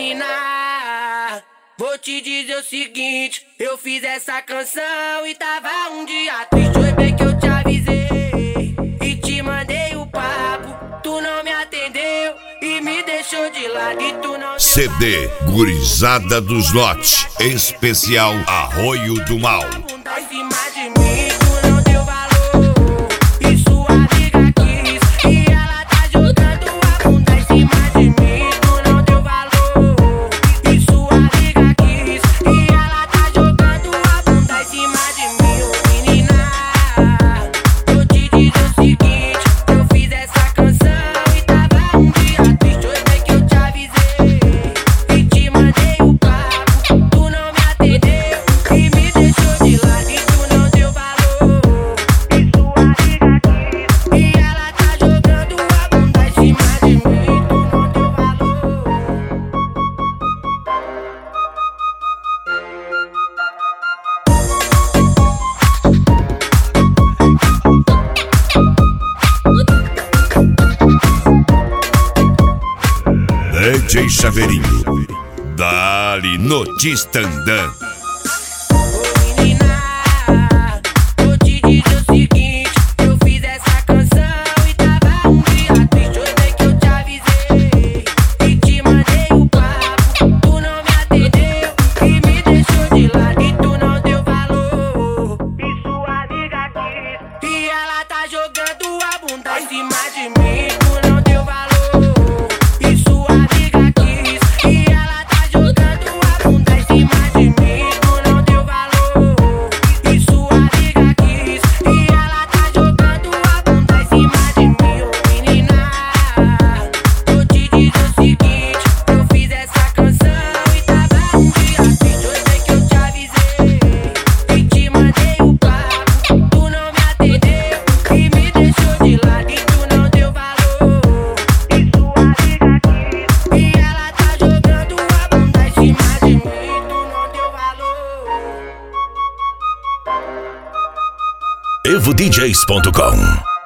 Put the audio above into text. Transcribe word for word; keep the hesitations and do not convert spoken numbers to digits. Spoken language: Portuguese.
menina, vou te dizer o seguinte, eu fiz essa canção e tava um dia triste. Foi bem que eu te avisei e te mandei o papo, tu não me atendeu e me deixou de lado e tu não. C D Gurizada dos Lotes, especial Arroio do Mal. D J Chaveirinho, dali no Tistandã. evo d js ponto com